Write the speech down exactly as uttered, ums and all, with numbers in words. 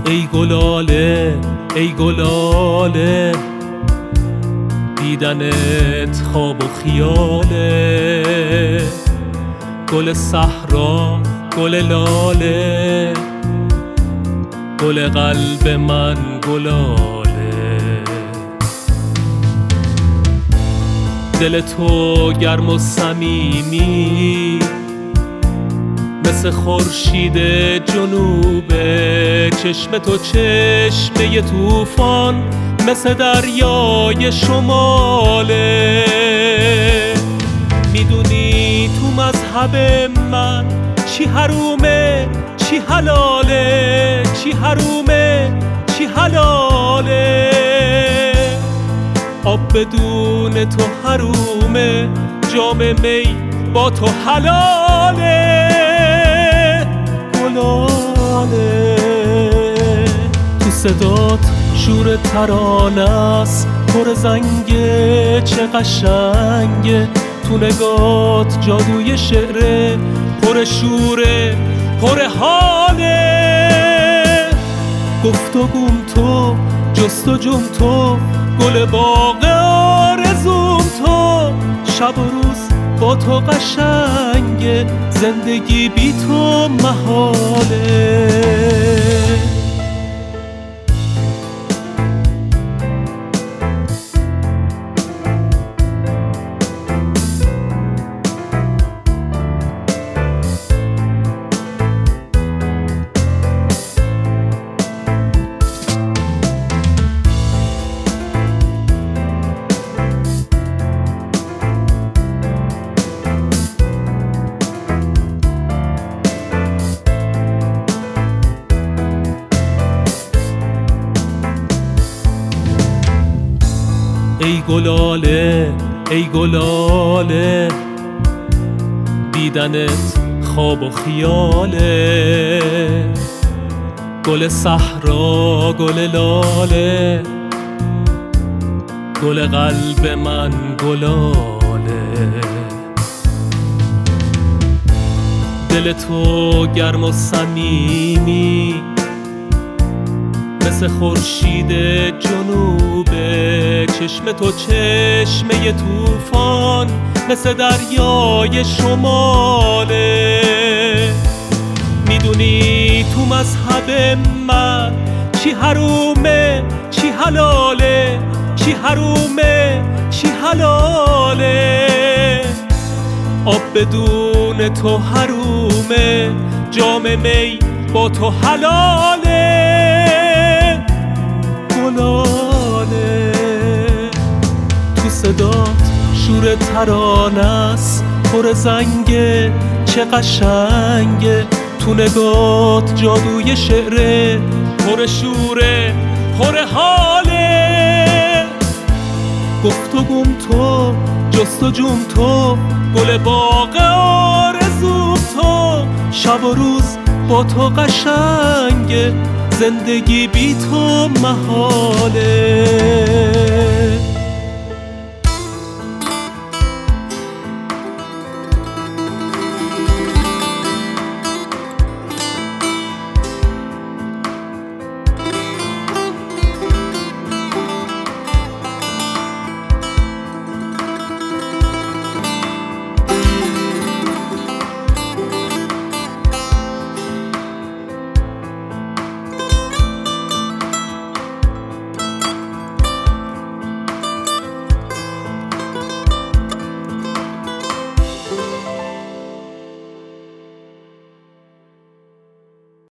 ای گلاله ای گلاله، دیدنت خواب و خیاله. گل صحرا گل لاله، گل قلب من گلاله. دل تو گرم و صمیمی، مثل خورشید جنوبه. چشم تو چشمه طوفان، مثل دریای شماله. میدونی تو مذهب من چی حرومه چی حلاله، چی حرومه چی حلاله. آب بدون تو حرومه، جام می با تو حلاله. گلاله تو صدات شور ترانه است، پر زنگه چه قشنگه. تو نگات جادوی شعره، پر شوره پر حاله. گفتگوم تو جستجوم تو، گل باغ آرزوم تو. شب و روز با تو قشنگه، زندگی بی تو محاله. ای گلاله ای گلاله، دیدنت خواب و خیاله. گل صحرا گل لاله، گل قلب من گلاله. دل تو گرم و صمیمی، مثل خورشید جنوبه. چشم تو چشمه طوفان، مثل دریای شماله. میدونی تو مذهب من چی حرومه چی حلاله، چی حرومه چی حلاله. آب بدون تو حرومه، جام می با تو حلاله. گلاله تو صدات شور ترانه است، پر زنگه چه قشنگه. تو نگات جادوی شعره، پر شوره پر حاله. گفتگوم تو جستجوم تو، گل باغ آرزوم تو. شب و روز با تو قشنگه، زندگی بی تو محاله.